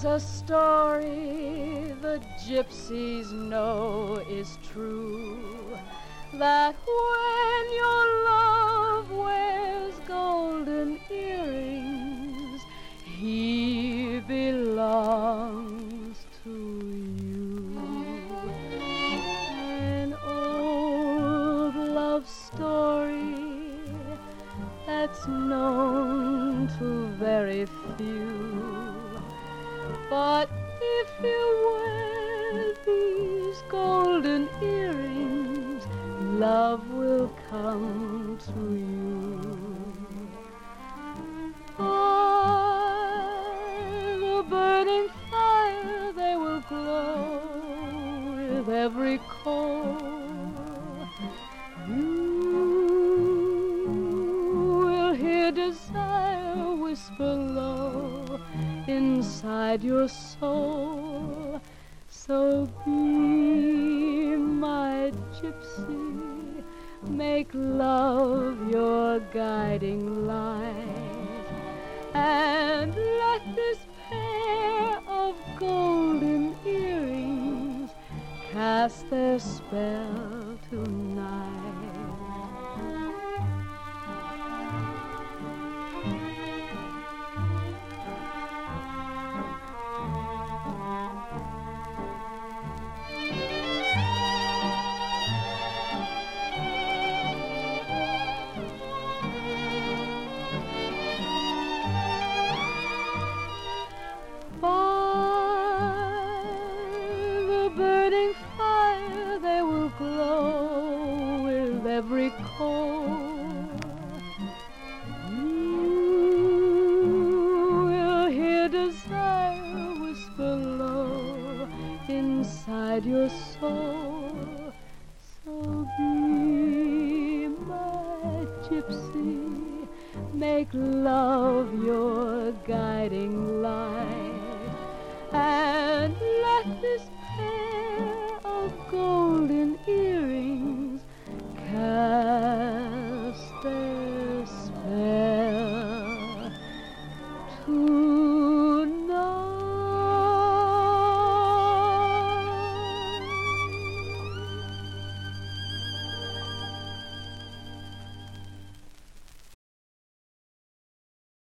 a story the gypsies know is true, that when your love wears golden earrings, he belongs to you. An old love story that's known to very few. But if you wear these golden earrings, love will come to you. By the burning fire they will glow with every coal. You will hear desire whisper low inside your soul. So be my gypsy, make love your guiding light, and let this pair of golden earrings cast their spell tonight. Burning fire they will glow with every coal. You will hear desire whisper low inside your soul. So be my gypsy, make love your guiding light, and let this pair of gold